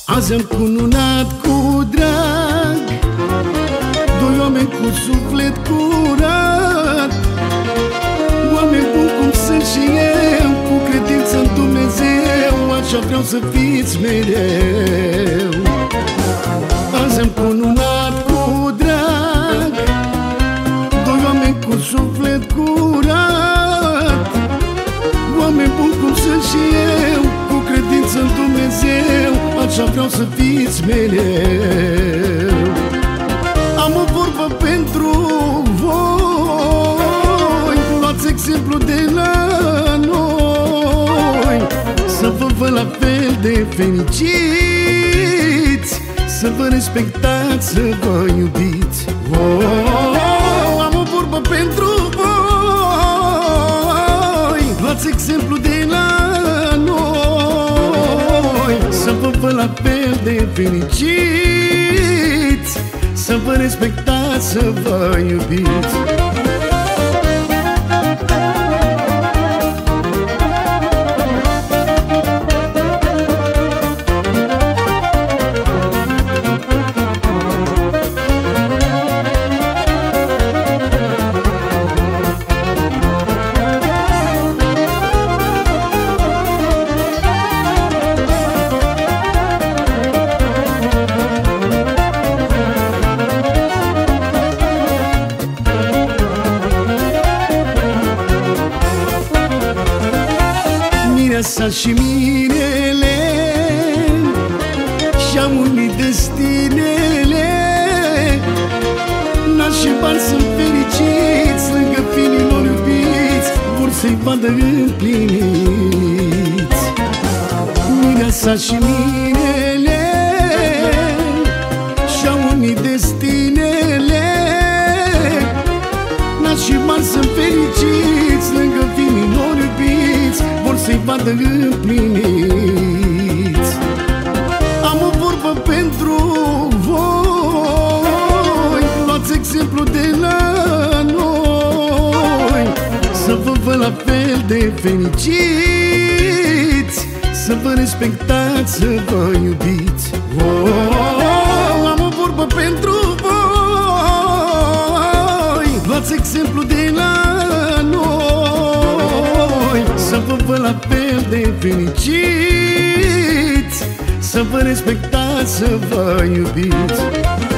Azi am cununat cu drag doi oameni cu suflet curat, oameni buni cum sunt și eu, cu credință în Dumnezeu, așa vreau să fiți mereu. Azi am cununat cu drag doi oameni cu suflet curat, oameni buni cum sunt și eu, cu credință în Dumnezeu, așa vreau să fiți mereu. Am o vorbă pentru voi, luați exemplu de la noi, să vă văd la fel de fericiți, să vă respectați, să vă iubiți. Am o vorbă pentru voi, luați exemplu de la noi, să vă văd la fel de fericiți, să vă respectați, să vă iubiți. Mireasa și mirele și-au unit destinele, nași și bani sunt fericiți, lângă finilor iubiți, vor să-i vadă împliniți. Mireasa și mirele și-au unit destinele, nași și bani sunt fericiți, lângă finilor iubiți, vor să-i vadă împliniți. Am o vorbă pentru voi, luați exemplu de la noi, să vă văd la fel de fericiți, să vă respectați, să vă iubiți. Am o vorbă pentru voi, luați exemplu de la noi, să vă văd la fel de fericiți, să vă respectați, să vă iubiți.